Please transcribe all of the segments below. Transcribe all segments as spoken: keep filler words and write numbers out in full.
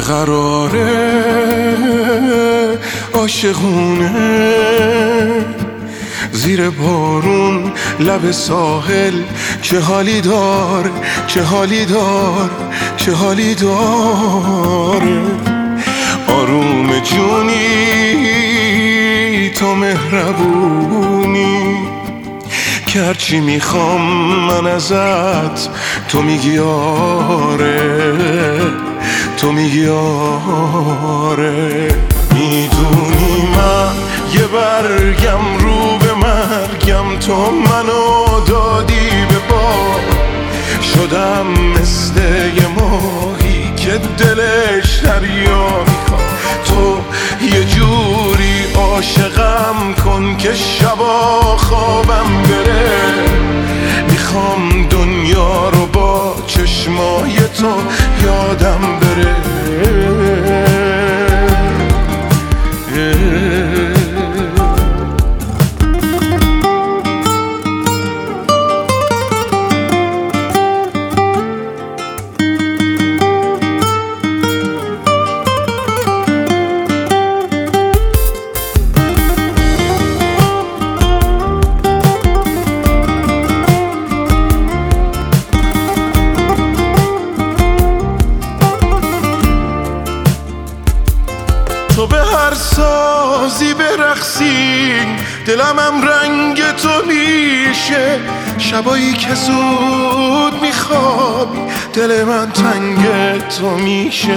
قراره عاشقونه زیر بارون لب ساحل چه حالی دار چه حالی دار چه حالی داره آروم جونی تو مهربونی که هرچی میخوام من ازت تو میگی آره تو میگی آره میدونی من یه برگم رو به مرگم تو منو دادی به باد شدم مثل یه ماهی که دلش دریا میخواد تو یه جوری عاشقم کن که شبا خوابم بره میخوام دنیا رو با چشمای تو یادم بره تو به هر سازی برقصی دلمم رنگ تو میشه شبایی که زود میخوابی دل من تنگ تو میشه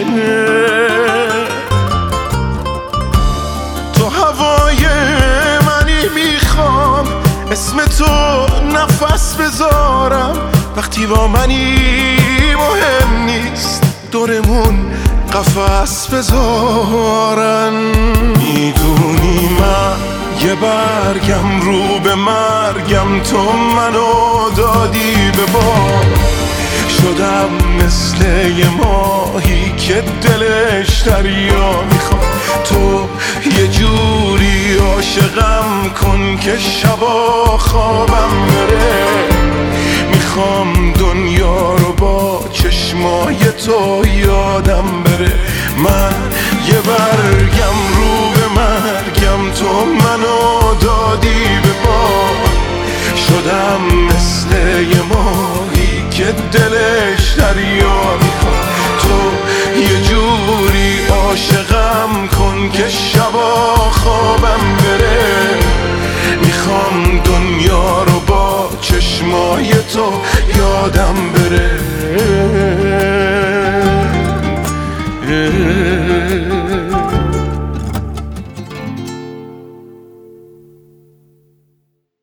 تو هوای منی میخوام اسم تو نفس بذارم وقتی با منی مهم نیست دورمون قفس بذارن میدونی من یه برگم رو به مرگم تو منو دادی به باد شدم مثل یه ماهی که دلش دریا میخواد تو یه جوری عاشقم کن که شبا خوابم بره میخوام دنیا رو با چشمای تو یادم بره من یه برگم رو به مرگم تو منو دادی به باد شدم مثل یه ماهی که دلش دریا میخواد تو یه جوری عاشقم کن که شبا خوابم بره میخوام دنیا رو با چشمای تو یادم